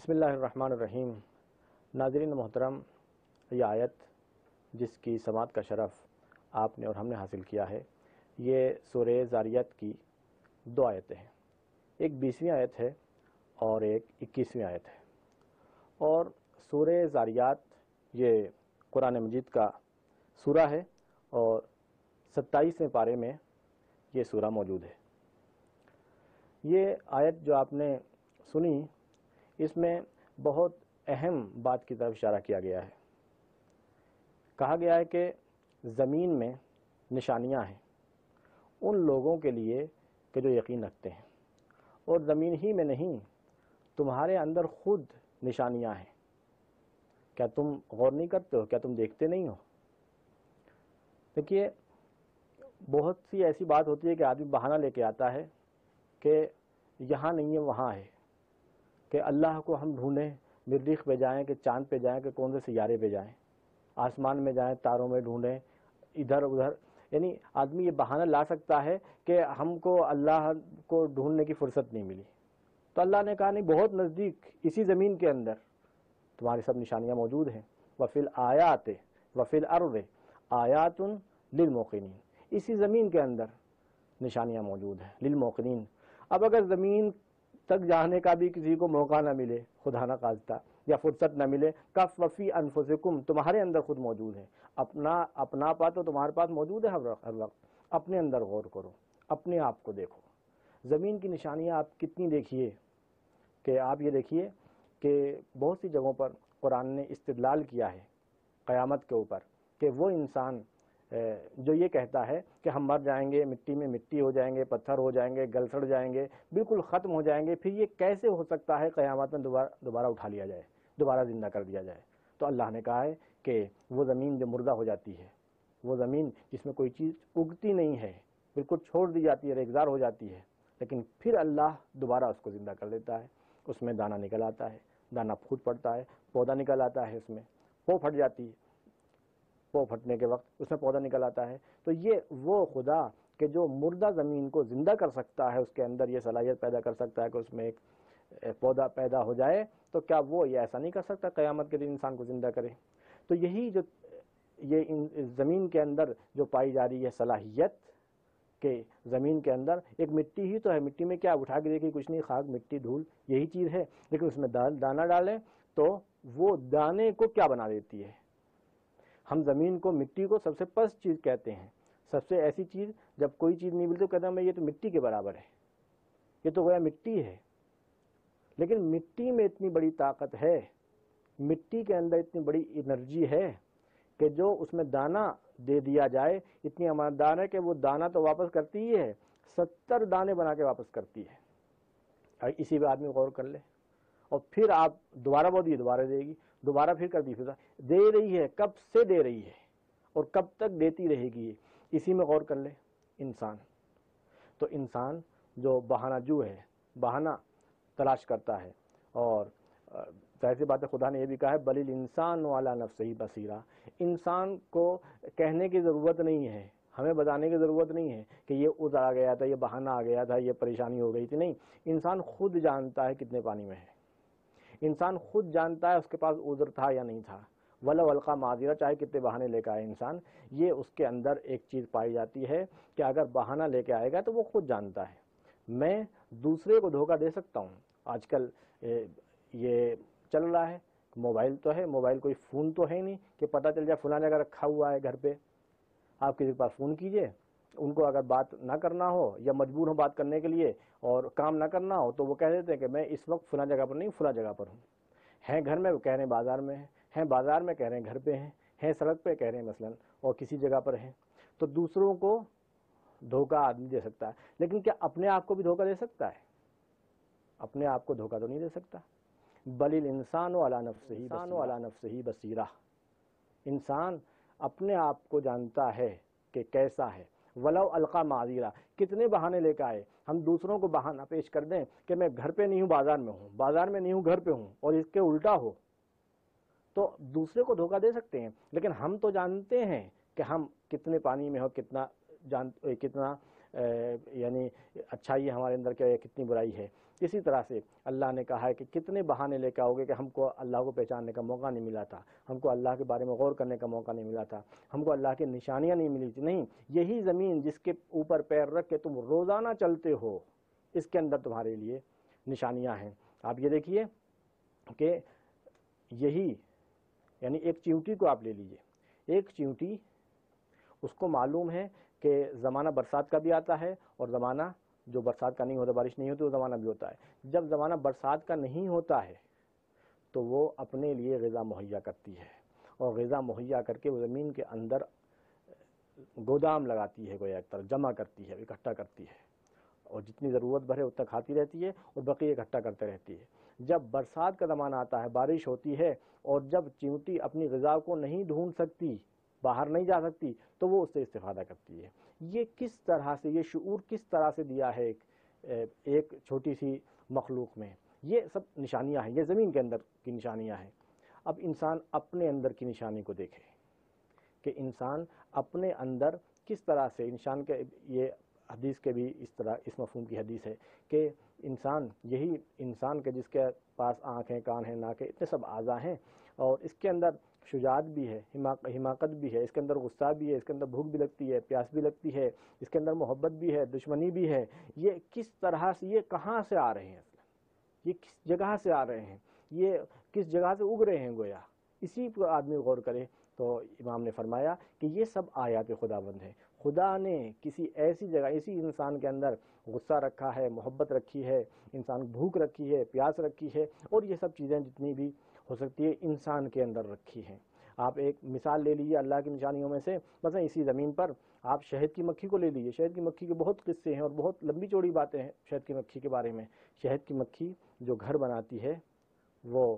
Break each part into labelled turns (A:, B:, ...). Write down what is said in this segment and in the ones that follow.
A: بسم اللہ الرحمن الرحیم۔ ناظرین محترم، یہ آیت جس کی سماعت کا شرف آپ نے اور ہم نے حاصل کیا ہے، یہ سورہ ذاریات کی دو آیتیں ہیں، ایک 20ویں آیت ہے اور ایک 21ویں آیت ہے۔ اور سورہ ذاریات یہ قرآن مجید کا سورہ ہے اور 27ویں پارے میں یہ سورہ موجود ہے۔ یہ آیت جو آپ نے سنی، اس میں بہت اہم بات کی طرف اشارہ کیا گیا ہے۔ کہا گیا ہے کہ زمین میں نشانیاں ہیں ان لوگوں کے لیے کہ جو یقین رکھتے ہیں، اور زمین ہی میں نہیں، تمہارے اندر خود نشانیاں ہیں۔ کیا تم غور نہیں کرتے ہو؟ کیا تم دیکھتے نہیں ہو؟ دیکھیے، بہت سی ایسی بات ہوتی ہے کہ آدمی بہانہ لے کے آتا ہے کہ یہاں نہیں ہے وہاں ہے، کہ اللہ کو ہم ڈھونڈیں، مریخ پہ جائیں کہ چاند پہ جائیں کہ کون سے سیارے پہ جائیں، آسمان میں جائیں، تاروں میں ڈھونڈیں، ادھر ادھر۔ یعنی آدمی یہ بہانہ لا سکتا ہے کہ ہم کو اللہ کو ڈھونڈنے کی فرصت نہیں ملی۔ تو اللہ نے کہا نہیں، بہت نزدیک اسی زمین کے اندر تمہاری سب نشانیاں موجود ہیں۔ وَفِي الْآيَاتِ وَفِي الْأَرْضِ آیَاتٌ لِلْمُوقِنِينَ، اسی زمین کے اندر نشانیاں موجود ہیں للموقنین۔ اب اگر زمین تک جانے کا بھی کسی کو موقع نہ ملے، خدا نہ خواستہ، یا فرصت نہ ملے، کف وفی انفسکم، تمہارے اندر خود موجود ہے۔ اپنا پا تو تمہارے پاس موجود ہے ہر وقت۔ اپنے اندر غور کرو، اپنے آپ کو دیکھو۔ زمین کی نشانیاں آپ کتنی دیکھیے، کہ آپ یہ دیکھیے کہ بہت سی جگہوں پر قرآن نے استدلال کیا ہے قیامت کے اوپر، کہ وہ انسان جو یہ کہتا ہے کہ ہم مر جائیں گے، مٹی میں مٹی ہو جائیں گے، پتھر ہو جائیں گے، گل سڑ جائیں گے، بالکل ختم ہو جائیں گے، پھر یہ کیسے ہو سکتا ہے قیامت میں دوبارہ اٹھا لیا جائے، دوبارہ زندہ کر دیا جائے؟ تو اللہ نے کہا ہے کہ وہ زمین جو مردہ ہو جاتی ہے، وہ زمین جس میں کوئی چیز اگتی نہیں ہے، بالکل چھوڑ دی جاتی ہے، ریگزار ہو جاتی ہے، لیکن پھر اللہ دوبارہ اس کو زندہ کر دیتا ہے۔ اس میں دانہ نکل آتا ہے، دانہ پھوٹ پڑتا ہے، پودا نکل آتا ہے، اس میں پو پھٹ جاتی ہے، پو پھٹنے کے وقت اس میں پودا نکل آتا ہے۔ تو یہ وہ خدا کہ جو مردہ زمین کو زندہ کر سکتا ہے، اس کے اندر یہ صلاحیت پیدا کر سکتا ہے کہ اس میں ایک پودا پیدا ہو جائے، تو کیا وہ یہ ایسا نہیں کر سکتا قیامت کے دن انسان کو زندہ کرے؟ تو یہی جو یہ زمین کے اندر جو پائی جا رہی ہے صلاحیت، کہ زمین کے اندر ایک مٹی ہی تو ہے، مٹی میں کیا اٹھا کے دیکھیں، کچھ نہیں، خاک مٹی دھول یہی چیز ہے، لیکن اس میں دانہ ڈالیں تو وہ دانے کو کیا بنا دیتی ہے۔ ہم زمین کو، مٹی کو سب سے پست چیز کہتے ہیں، سب سے ایسی چیز جب کوئی چیز نہیں ملتی تو کہتے ہیں میں یہ تو مٹی کے برابر ہے، یہ تو گویا مٹی ہے۔ لیکن مٹی میں اتنی بڑی طاقت ہے، مٹی کے اندر اتنی بڑی انرجی ہے کہ جو اس میں دانہ دے دیا جائے، اتنی امانتدار ہے کہ وہ دانہ تو واپس کرتی ہی ہے، 70 دانے بنا کے واپس کرتی ہے۔ اسی پہ آدمی غور کر لے، اور پھر آپ دوبارہ بول دیے، دوبارہ دے گی، دوبارہ پھر کر دی، پھر دے رہی ہے، کب سے دے رہی ہے اور کب تک دیتی رہے گی، اسی میں غور کر لے انسان۔ تو انسان جو بہانہ جو ہے، بہانہ تلاش کرتا ہے، اور ظاہر سی بات ہے خدا نے یہ بھی کہا ہے بل الانسان علی نفسہ بصیرہ، انسان کو کہنے کی ضرورت نہیں ہے، ہمیں بتانے کی ضرورت نہیں ہے کہ یہ عذر آ گیا تھا، یہ بہانہ آ گیا تھا، یہ پریشانی ہو گئی تھی، نہیں، انسان خود جانتا ہے کتنے پانی میں ہے، انسان خود جانتا ہے اس کے پاس عذر تھا یا نہیں تھا، ولو القیٰ معذرہ، چاہے کتنے بہانے لے کے آئے انسان، یہ اس کے اندر ایک چیز پائی جاتی ہے کہ اگر بہانہ لے کے آئے گا تو وہ خود جانتا ہے۔ میں دوسرے کو دھوکہ دے سکتا ہوں، آج کل یہ چل رہا ہے، موبائل تو ہے، موبائل کوئی فون تو ہے نہیں کہ پتہ چل جائے فلاں جگہ رکھا ہوا ہے گھر پہ، آپ کسی کے پاس فون کیجئے، ان کو اگر بات نہ کرنا ہو یا مجبور ہو بات کرنے کے لیے اور کام نہ کرنا ہو تو وہ کہہ دیتے ہیں کہ میں اس وقت فلاں جگہ پر نہیں، فلاں جگہ پر ہوں، ہیں گھر میں کہہ رہے ہیں بازار میں ہیں بازار میں کہہ رہے ہیں گھر پہ ہیں سڑک پہ کہہ رہے ہیں مثلا، اور کسی جگہ پر ہیں۔ تو دوسروں کو دھوکہ آدمی دے سکتا ہے، لیکن کیا اپنے آپ کو بھی دھوکہ دے سکتا ہے؟ اپنے آپ کو دھوکہ تو نہیں دے سکتا۔ بل الانسان علی نفسہ بصیرہ، انسان اپنے آپ کو جانتا ہے کہ کیسا ہے۔ ولو القیٰ معذرہ، کتنے بہانے لے کے آئے، ہم دوسروں کو بہانہ پیش کر دیں کہ میں گھر پہ نہیں ہوں، بازار میں ہوں، بازار میں نہیں ہوں، گھر پہ ہوں، اور اس کے الٹا ہو، تو دوسرے کو دھوکہ دے سکتے ہیں، لیکن ہم تو جانتے ہیں کہ ہم کتنے پانی میں ہو، کتنا یعنی اچھائی ہے ہمارے اندر کیا ہے، کتنی برائی ہے۔ اسی طرح سے اللہ نے کہا ہے کہ کتنے بہانے لے کے آؤ گے کہ ہم کو اللہ کو پہچاننے کا موقع نہیں ملا تھا، ہم کو اللہ کے بارے میں غور کرنے کا موقع نہیں ملا تھا، ہم کو اللہ کی نشانیاں نہیں ملی تھی. نہیں، یہی زمین جس کے اوپر پیر رکھ کے تم روزانہ چلتے ہو، اس کے اندر تمہارے لیے نشانیاں ہیں. آپ یہ دیکھیے کہ یہی، یعنی ایک چیونٹی کو آپ لے لیجئے، ایک چیونٹی اس کو معلوم ہے کہ زمانہ برسات کا بھی آتا ہے اور زمانہ جو برسات کا نہیں ہوتا، بارش نہیں ہوتی، وہ زمانہ بھی ہوتا ہے. جب زمانہ برسات کا نہیں ہوتا ہے تو وہ اپنے لیے غذا مہیا کرتی ہے، اور غذا مہیا کر کے وہ زمین کے اندر گودام لگاتی ہے، گویا ایک طرح جمع کرتی ہے، اکٹھا کرتی ہے، اور جتنی ضرورت بھرے اتنا کھاتی رہتی ہے اور بقیہ اکٹھا کرتے رہتی ہے. جب برسات کا زمانہ آتا ہے، بارش ہوتی ہے، اور جب چیونٹی اپنی غذا کو نہیں ڈھونڈ سکتی، باہر نہیں جا سکتی، تو وہ اس سے استفادہ کرتی ہے. یہ کس طرح سے، یہ شعور کس طرح سے دیا ہے ایک چھوٹی سی مخلوق میں. یہ سب نشانیاں ہیں، یہ زمین کے اندر کی نشانیاں ہیں. اب انسان اپنے اندر کی نشانی کو دیکھے کہ انسان اپنے اندر کس طرح سے، انسان کے یہ حدیث کے بھی اس طرح اس مفہوم کی حدیث ہے کہ انسان، یہی انسان کے جس کے پاس آنکھیں، کان ہیں، ناک ہے، اتنے سب اعضاء ہیں، اور اس کے اندر شجاعت بھی ہے، حماقت بھی ہے، اس کے اندر غصہ بھی ہے، اس کے اندر بھوک بھی لگتی ہے، پیاس بھی لگتی ہے، اس کے اندر محبت بھی ہے، دشمنی بھی ہے. یہ کس طرح سے، یہ کہاں سے آ رہے ہیں اصلا، یہ کس جگہ سے آ رہے ہیں، یہ کس جگہ سے اگ رہے ہیں؟ گویا اسی پر آدمی غور کرے تو امام نے فرمایا کہ یہ سب آیات خداوند ہیں. خدا نے کسی ایسی جگہ، اسی انسان کے اندر غصہ رکھا ہے، محبت رکھی ہے، انسان بھوک رکھی ہے، پیاس رکھی ہے، اور یہ سب چیزیں جتنی بھی ہو سکتی ہے انسان کے اندر رکھی ہیں. آپ ایک مثال لے لیجیے اللہ کی نشانیوں میں سے، مثلا اسی زمین پر آپ شہد کی مکھی کو لے لیجیے. شہد کی مکھی کے بہت قصے ہیں اور بہت لمبی چوڑی باتیں ہیں شہد کی مکھی کے بارے میں. شہد کی مکھی جو گھر بناتی ہے، وہ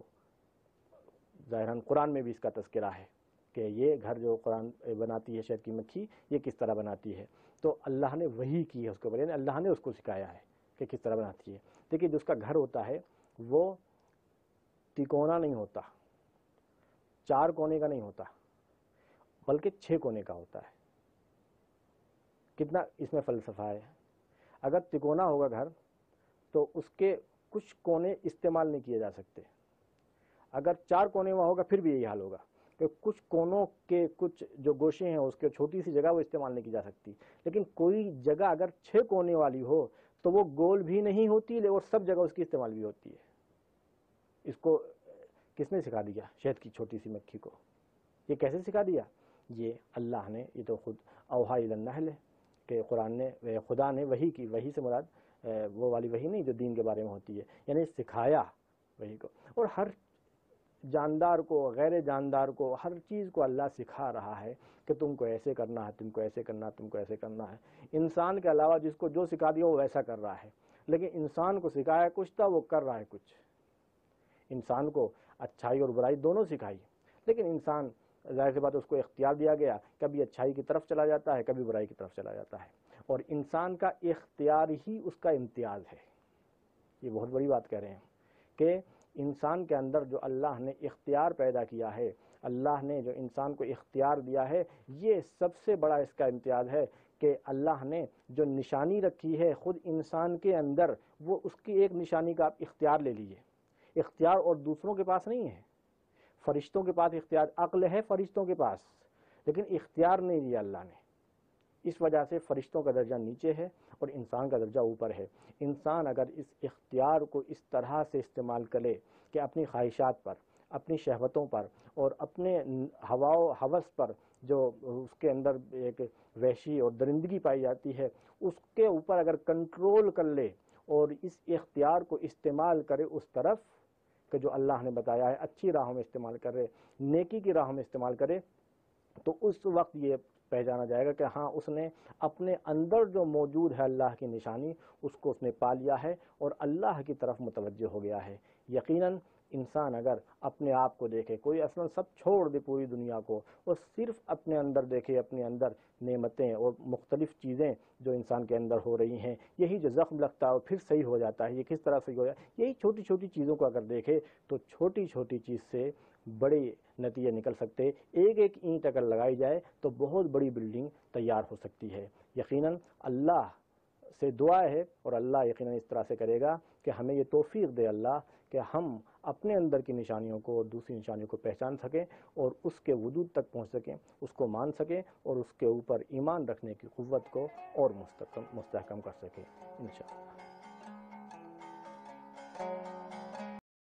A: ظاہراً قرآن میں بھی اس کا تذکرہ ہے کہ یہ گھر جو قرآن بناتی ہے شہد کی مکھی، یہ کس طرح بناتی ہے. تو اللہ نے وحی کی ہے اس کے اوپر، یعنی اللہ نے اس کو سکھایا ہے کہ کس طرح بناتی ہے. دیکھیے جو اس کا گھر ہوتا ہے وہ تکونا نہیں ہوتا، 4 کونے کا نہیں ہوتا، بلکہ 6 کونے کا ہوتا ہے. کتنا اس میں فلسفہ ہے. اگر تکونا ہوگا گھر تو اس کے کچھ کونے استعمال نہیں کیے جا سکتے. اگر 4 کونے میں ہوگا پھر بھی یہی حال ہوگا کہ کچھ کونوں کے کچھ جو گوشے ہیں اس کے چھوٹی سی جگہ وہ استعمال نہیں کی جا سکتی. لیکن کوئی جگہ اگر 6 کونے والی ہو تو وہ گول بھی نہیں ہوتی اور سب جگہ اس کی استعمال بھی ہوتی ہے. اس کو کس نے سکھا دیا؟ شہد کی چھوٹی سی مکھی کو. یہ کیسے سکھا دیا؟ یہ اللہ نے، یہ تو خود اوحا الی النحل ہے کہ قرآن نے، خدا نے وحی کی. وحی سے مراد وہ والی وحی نہیں جو دین کے بارے میں ہوتی ہے، یعنی سکھایا وحی کو. اور ہر جاندار کو، غیر جاندار کو، ہر چیز کو اللہ سکھا رہا ہے کہ تم کو ایسے کرنا ہے، تم کو ایسے کرنا ہے، تم کو ایسے کرنا ہے. انسان کے علاوہ جس کو جو سکھا دیا وہ ویسا کر رہا ہے، لیکن انسان کو سکھایا کچھ تھا، وہ کر رہا ہے کچھ. انسان کو اچھائی اور برائی دونوں سکھائی، لیکن انسان ظاہر سی بات ہے اس کو اختیار دیا گیا، کبھی اچھائی کی طرف چلا جاتا ہے، کبھی برائی کی طرف چلا جاتا ہے. اور انسان کا اختیار ہی اس کا امتیاز ہے. یہ بہت بڑی بات کہہ رہے ہیں کہ انسان کے اندر جو اللہ نے اختیار پیدا کیا ہے، اللہ نے جو انسان کو اختیار دیا ہے، یہ سب سے بڑا اس کا امتیاز ہے کہ اللہ نے جو نشانی رکھی ہے خود انسان کے اندر، وہ اس کی ایک نشانی کا آپ اختیار لے لیجئے. اختیار اور دوسروں کے پاس نہیں ہے. فرشتوں کے پاس اختیار، عقل ہے فرشتوں کے پاس، لیکن اختیار نہیں دیا اللہ نے. اس وجہ سے فرشتوں کا درجہ نیچے ہے اور انسان کا درجہ اوپر ہے. انسان اگر اس اختیار کو اس طرح سے استعمال کرے کہ اپنی خواہشات پر، اپنی شہوتوں پر اور اپنے ہوا و ہوس پر، جو اس کے اندر ایک وحشی اور درندگی پائی جاتی ہے، اس کے اوپر اگر کنٹرول کر لے اور اس اختیار کو استعمال کرے اس طرف کہ جو اللہ نے بتایا ہے، اچھی راہوں میں استعمال کرے، نیکی کی راہوں میں استعمال کرے، تو اس وقت یہ پہچانا جائے گا کہ ہاں اس نے اپنے اندر جو موجود ہے اللہ کی نشانی، اس کو اس نے پا لیا ہے اور اللہ کی طرف متوجہ ہو گیا ہے. یقیناً انسان اگر اپنے آپ کو دیکھے، کوئی اصلا سب چھوڑ دے پوری دنیا کو اور صرف اپنے اندر دیکھے، اپنے اندر نعمتیں اور مختلف چیزیں جو انسان کے اندر ہو رہی ہیں، یہی جو زخم لگتا ہے اور پھر صحیح ہو جاتا ہے، یہ کس طرح صحیح ہو جاتا ہے، یہی چھوٹی چھوٹی چیزوں کو اگر دیکھے تو چھوٹی چھوٹی چیز سے بڑے نتیجے نکل سکتے. ایک ایک اینٹ اگر لگائی جائے تو بہت بڑی بلڈنگ تیار ہو سکتی ہے. یقیناً اللہ سے دعا ہے، اور اللہ یقیناً اس طرح سے کرے گا کہ ہمیں یہ توفیق دے اللہ کہ ہم اپنے اندر کی نشانیوں کو اور دوسری نشانیوں کو پہچان سکیں اور اس کے وجود تک پہنچ سکیں، اس کو مان سکیں اور اس کے اوپر ایمان رکھنے کی قوت کو اور مستحکم کر سکیں انشاءاللہ۔